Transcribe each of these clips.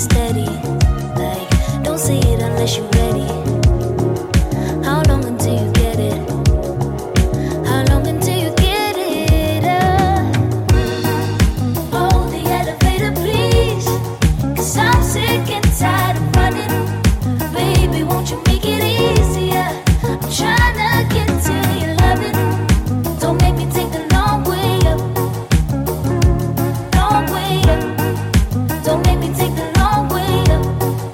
steady. Like, don't say it unless you're ready. How long until you get it? How long until you get it? Oh, the elevator, please. 'Cause I'm sick and tired of running. Baby, won't you make it easier? I'm trying to get to your loving. Don't make me take the long way up. Long way up. Don't make me take the long way up.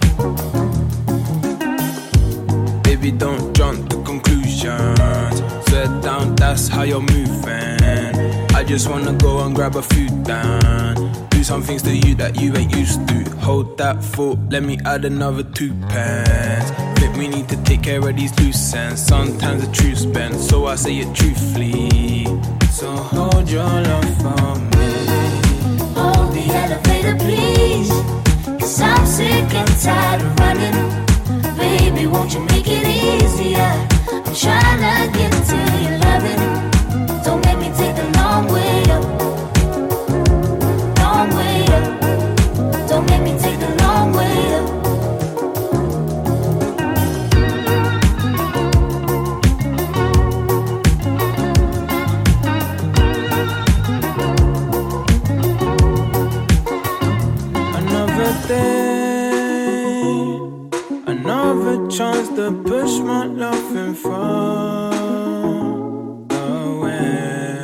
Baby, don't jump to conclusions. Sweat down, that's how you're moving. I just wanna go and grab a few down. Do some things to you that you ain't used to. Hold that thought, let me add another 2 pence. Think we need to take care of these loose ends. Sometimes the truth's bent, so I say it truthfully. So hold your love for me. Hold the elevator, please. 'Cause I'm sick and tired of running. Baby, won't you make it easier? I'm trying to get to your loving. Don't make me take the long way up. Long way up. Don't make me take the long way up. Another day, another chance to push my love in far away.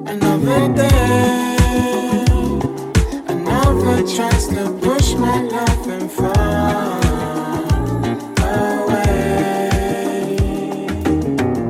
Another day, another chance to push my love